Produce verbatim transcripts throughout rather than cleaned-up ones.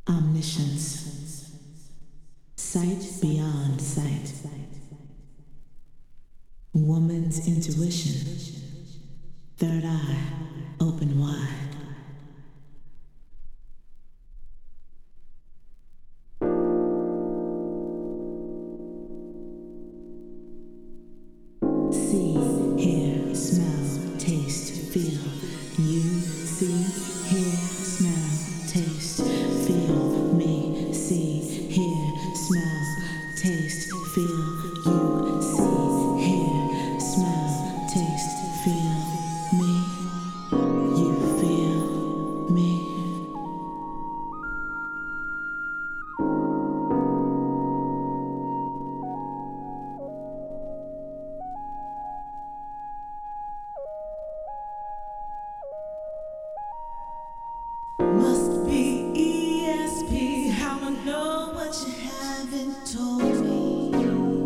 Omniscience, sight beyond sight, woman's intuition, third eye open wide. See, hear, smell, taste, feel. You see, hear, smell, taste, feel. Me, see, hear, smell, taste, feel. You see, hear, smell, taste, feel. Me, you feel me. Must be E S P, how I know what you haven't told me.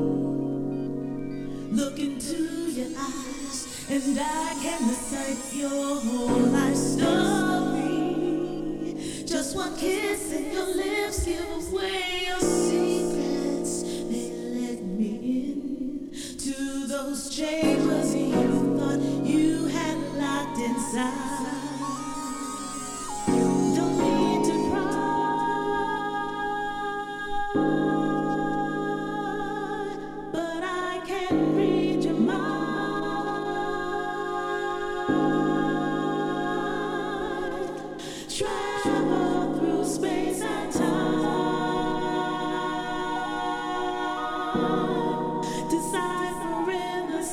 Look into your eyes, and I can recite your whole life story. Just one kiss and your lips give away your secrets. They let me in to those chambers you thought you had locked inside. Travel through space and time, deciphering the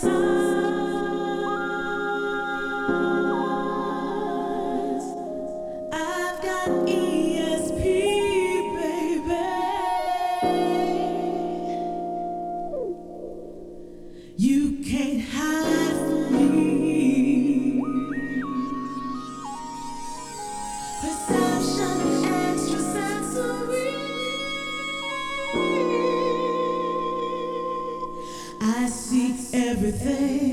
signs. I've got E S P, baby. You can't hide from me. Perception extrasensory. I see everything.